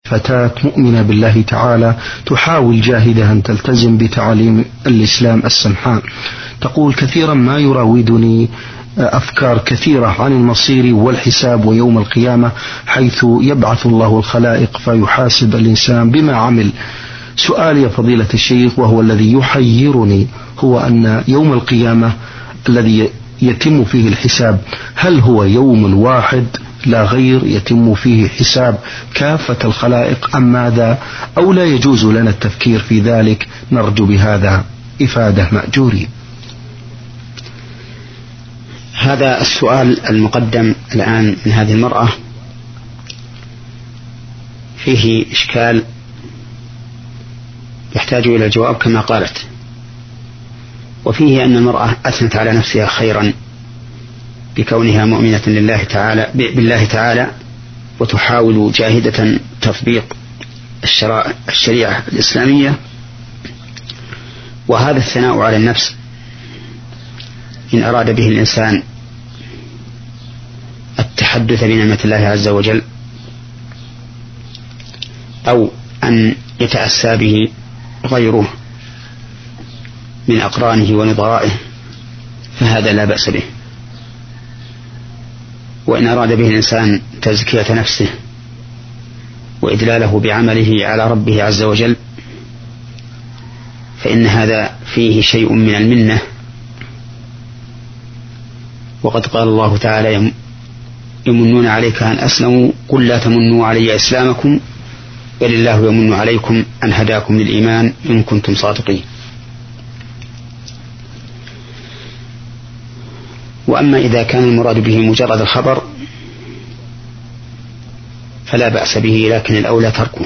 فتاة مؤمنة بالله تعالى تحاول جاهدة أن تلتزم بتعاليم الإسلام السمحاء. تقول: كثيرا ما يراودني أفكار كثيرة عن المصير والحساب ويوم القيامة، حيث يبعث الله الخلائق فيحاسب الإنسان بما عمل. سؤالي يا فضيلة الشيخ وهو الذي يحيرني هو أن يوم القيامة الذي يتم فيه الحساب، هل هو يوم واحد لا غير يتم فيه حساب كافة الخلائق أم ماذا؟ أو لا يجوز لنا التفكير في ذلك؟ نرجو بهذا إفادة مأجورين. هذا السؤال المقدم الآن من هذه المرأة فيه إشكال يحتاج إلى الجواب كما قالت، وفيه أن المرأة أثنت على نفسها خيرا بكونها مؤمنة بالله تعالى وتحاول جاهدة تطبيق الشريعة الإسلامية. وهذا الثناء على النفس إن أراد به الإنسان التحدث بنعمة الله عز وجل أو أن يتأسى به غيره من أقرانه ونظرائه فهذا لا بأس به. وإن أراد به الإنسان تزكية نفسه وإدلاله بعمله على ربه عز وجل فإن هذا فيه شيء من المنة. وقد قال الله تعالى: يمنون عليك أن أسلموا قل لا تمنوا علي إسلامكم بل الله يمن عليكم أن هداكم للإيمان إن كنتم صادقين. وأما إذا كان المراد به مجرد الخبر فلا بأس به، لكن الأولى تركه.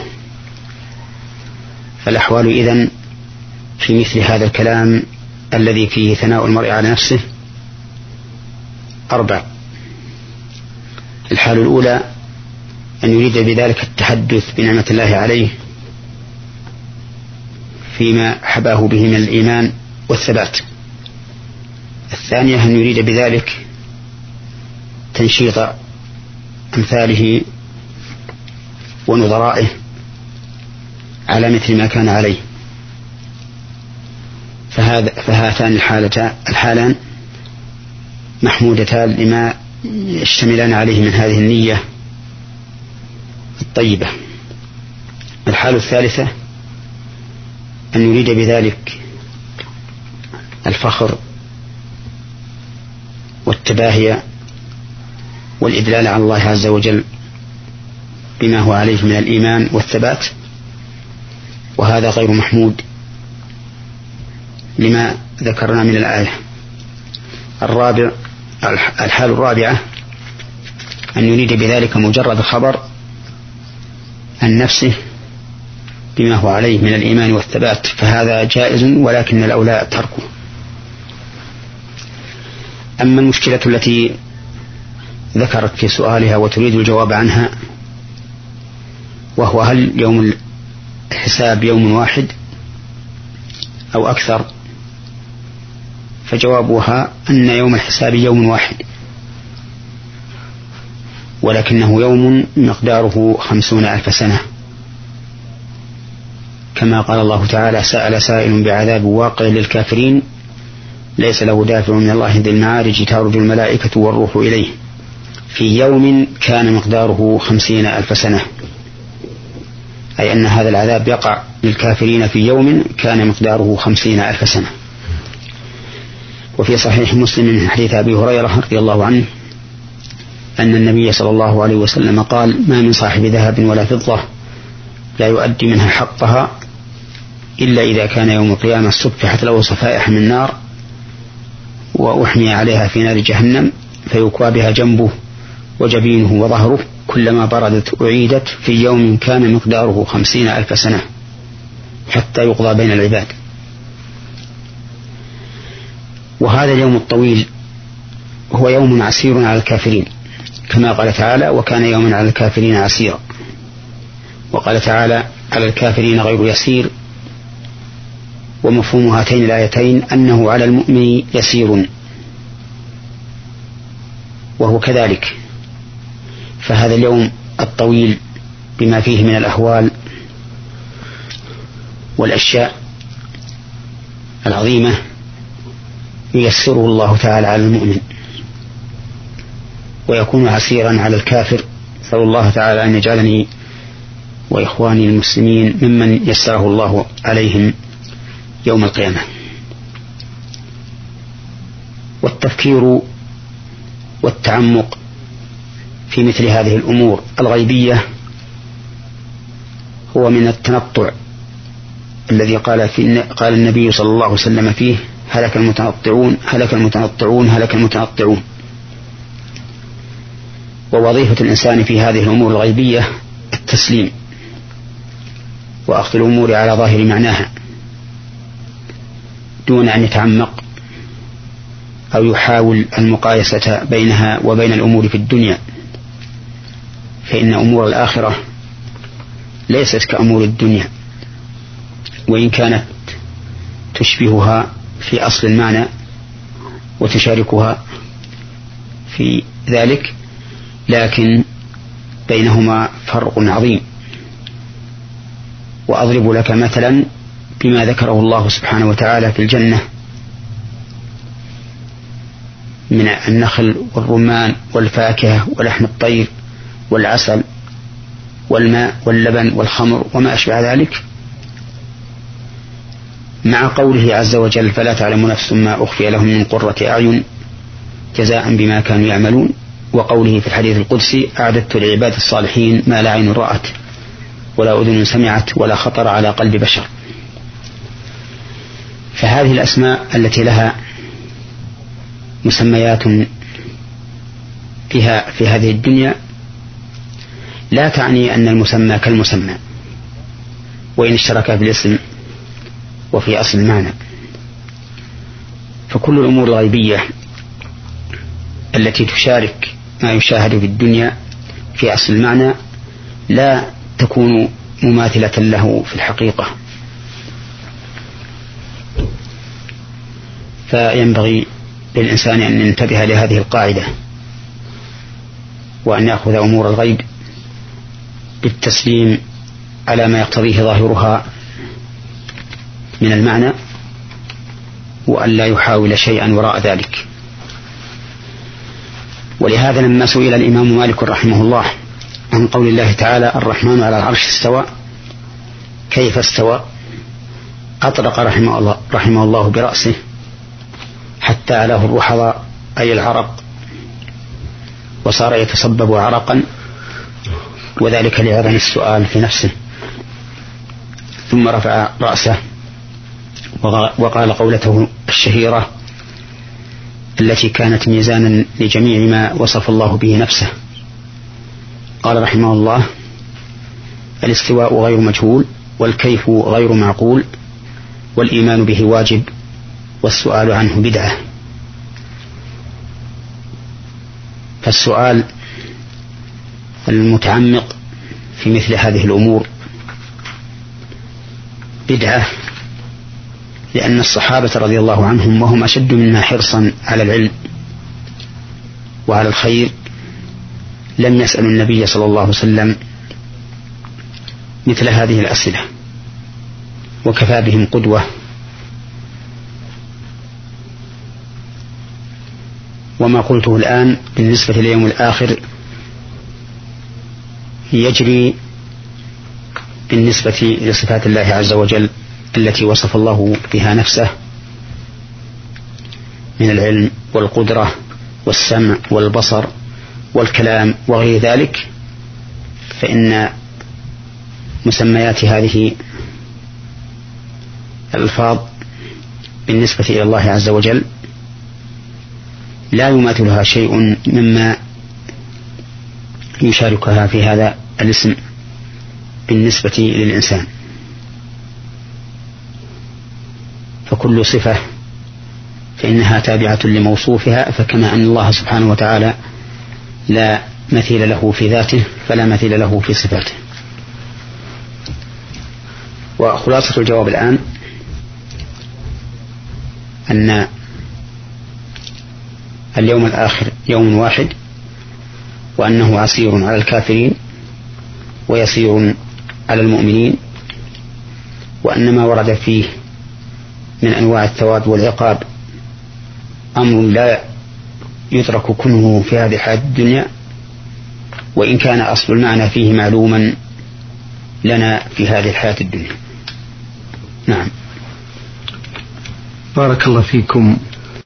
فالأحوال إذن في مثل هذا الكلام الذي فيه ثناء المرء على نفسه أربع. الحال الأولى أن يريد بذلك التحدث بنعمة الله عليه فيما حباه به من الإيمان والثبات. الثانية أن يريد بذلك تنشيط أمثاله ونظرائه على مثل ما كان عليه. فهاتان الحالان محمودتان لما يشتملان عليه من هذه النية الطيبة. الحالة الثالثة أن يريد بذلك الفخر والتباهي والإدلال على الله عز وجل بما هو عليه من الإيمان والثبات، وهذا غير محمود لما ذكرنا من الآية. الحال الرابعة أن يريد بذلك مجرد خبر عن نفسه بما هو عليه من الإيمان والثبات، فهذا جائز ولكن الأولى تركه. أما المشكلة التي ذكرت في سؤالها وتريد الجواب عنها، وهو هل يوم الحساب يوم واحد أو أكثر، فجوابها أن يوم الحساب يوم واحد، ولكنه يوم مقداره 50,000 سنة، كما قال الله تعالى: سأل سائل بعذاب واقع للكافرين ليس له دافع من الله ذي المعارج تعرج الملائكة والروح إليه في يوم كان مقداره 50,000 سنة، أي أن هذا العذاب يقع للكافرين في يوم كان مقداره 50,000 سنة. وفي صحيح مسلم من حديث أبي هريرة رضي الله عنه أن النبي صلى الله عليه وسلم قال: ما من صاحب ذهب ولا فضة لا يؤدي منها حقها إلا إذا كان يوم القيامة صفحت له صفائح من نار وأحمي عليها في نار جهنم فيكوى بها جنبه وجبينه وظهره كلما بردت أعيدت في يوم كان مقداره 50,000 سنة حتى يقضى بين العباد. وهذا اليوم الطويل هو يوم عسير على الكافرين، كما قال تعالى: وكان يوما على الكافرين عسيرا. وقال تعالى: على الكافرين غير يسير. ومفهوم هاتين الآيتين أنه على المؤمن يسير، وهو كذلك. فهذا اليوم الطويل بما فيه من الأهوال والأشياء العظيمة ييسره الله تعالى على المؤمن، ويكون عسيرا على الكافر. نسأل الله تعالى أن يجعلني وإخواني المسلمين ممن يسره الله عليهم يوم القيامة. والتفكير والتعمق في مثل هذه الأمور الغيبية هو من التنطع الذي قال النبي صلى الله عليه وسلم فيه: هلك المتنطعون هلك المتنطعون هلك المتنطعون. ووظيفة الإنسان في هذه الأمور الغيبية التسليم وأخذ الأمور على ظاهر معناها دون أن يتعمق أو يحاول المقايسة بينها وبين الأمور في الدنيا، فإن أمور الآخرة ليست كأمور الدنيا، وإن كانت تشبهها في أصل المعنى وتشاركها في ذلك، لكن بينهما فرق عظيم. وأضرب لك مثلا بما ذكره الله سبحانه وتعالى في الجنة من النخل والرمان والفاكهة ولحم الطير والعسل والماء واللبن والخمر وما أشبه ذلك، مع قوله عز وجل: فلا تعلم نفس ما أخفي لهم من قرة أعين جزاء بما كانوا يعملون. وقوله في الحديث القدسي: أعددت لعباد الصالحين ما لا عين رأت ولا أذن سمعت ولا خطر على قلب بشر. فهذه الأسماء التي لها مسميات فيها في هذه الدنيا لا تعني أن المسمى كالمسمى، وإن اشترك في الاسم وفي أصل المعنى. فكل الأمور الغيبية التي تشارك ما يشاهد في الدنيا في أصل المعنى لا تكون مماثلة له في الحقيقة. فينبغي للإنسان أن ينتبه لهذه القاعدة، وأن يأخذ أمور الغيب بالتسليم على ما يقتضيه ظاهرها من المعنى، وأن لا يحاول شيئا وراء ذلك. ولهذا لما سئل الإمام مالك رحمه الله عن قول الله تعالى: الرحمن على العرش استوى، كيف استوى؟ أطرق رحمه الله برأسه حتى علاه الرحضاء أي العرق، وصار يتصبب عرقا، وذلك لعظم السؤال في نفسه. ثم رفع رأسه وقال قولته الشهيرة التي كانت ميزانا لجميع ما وصف الله به نفسه. قال رحمه الله: الاستواء غير مجهول، والكيف غير معقول، والإيمان به واجب، والسؤال عنه بدعة. فالسؤال المتعمق في مثل هذه الأمور بدعة، لأن الصحابة رضي الله عنهم وهم أشد منا حرصا على العلم وعلى الخير لم يسألوا النبي صلى الله عليه وسلم مثل هذه الأسئلة، وكفى بهم قدوة. وما قلته الآن بالنسبة لليوم الآخر يجري بالنسبة لصفات الله عز وجل التي وصف الله بها نفسه من العلم والقدرة والسمع والبصر والكلام وغير ذلك، فإن مسميات هذه الألفاظ بالنسبة إلى الله عز وجل لا يماثلها شيء مما يشاركها في هذا الاسم بالنسبة للإنسان. فكل صفة فإنها تابعة لموصوفها، فكما أن الله سبحانه وتعالى لا مثيل له في ذاته فلا مثيل له في صفاته. وخلاصة الجواب الآن أن اليوم الآخر يوم واحد، وأنه عسير على الكافرين، ويسير على المؤمنين، وأن ما ورد فيه من أنواع الثواب والعقاب أمر لا يترك كنه في هذه الحياة الدنيا، وإن كان أصل المعنى فيه معلوما لنا في هذه الحياة الدنيا. نعم. بارك الله فيكم.